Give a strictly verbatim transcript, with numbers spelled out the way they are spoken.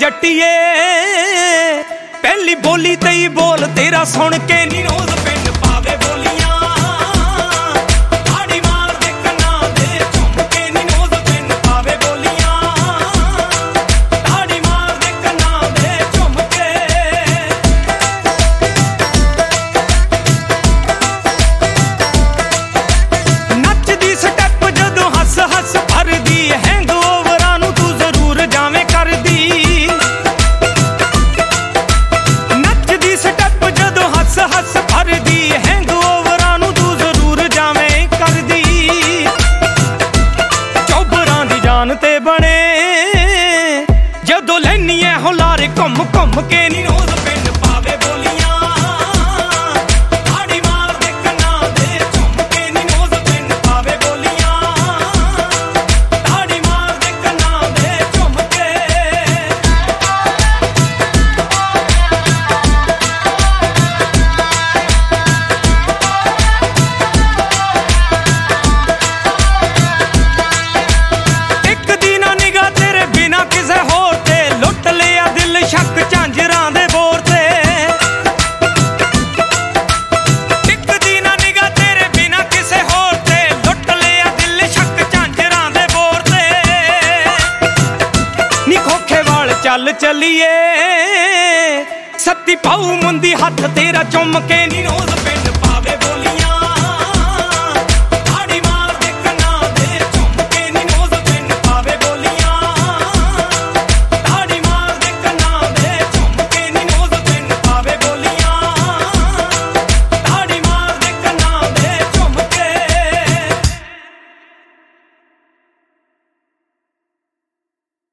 जट्टिए पहली बोली तेई बोल तेरा सुन के नी रोज पिंड पावे बोलियां ताड़ी मार दे कन्ना दे झुम के नी रोज पिंड पावे बोलियां ताड़ी मार दे कन्ना दे झुम के नचदी स्टेप जदों हस हस भरदी हैंगओवरां नूं तू जरूर जावें करदी नचदी स्टेप जदों हस हस भरदी हैंगओवरां नूं तू जरूर जावें करदी चौबरां दी जान ते बने जदों लैनी ऐ हुलारे घुम घुम के नी रोज पिंड पावे बोलियां ताड़ी मार दे कन्ना दे झुम के नी रोज पिंड पावे बोलियां ताड़ी मार दे कन्ना दे झुम के ਇੱਕ ਦੀ ਨਾ ਨਿਗਾਹ ਤੇਰੇ ਬਿਨਾ ਕਿਸੇ ਹੋਰ ਤੇ ਲੁੱਟ ਲਿਆ ਦਿਲ ਸ਼ੱਕ ਝਾਂਜਰਾਂ ਦੇ ਬੋਰ ਤੇ ਇੱਕ ਦੀ ਨਾ ਨਿਗਾਹ ਤੇਰੇ ਬਿਨਾ ਕਿਸੇ ਹੋਰ ਤੇ ਲੁੱਟ ਲਿਆ ਦਿਲ ਸ਼ੱਕ ਝਾਂਜਰਾਂ ਦੇ ਬੋਰ ਤੇ ਨੀ ਖੋਖੇ ਵਾਲ ਚੱਲ ਚੱਲੀਏ ਸੱਤੀ ਪਾਉ ਮੁੰਦੀ ਹੱਥ ਤੇਰਾ ਚੁੰਮ ਕੇ ਨੀ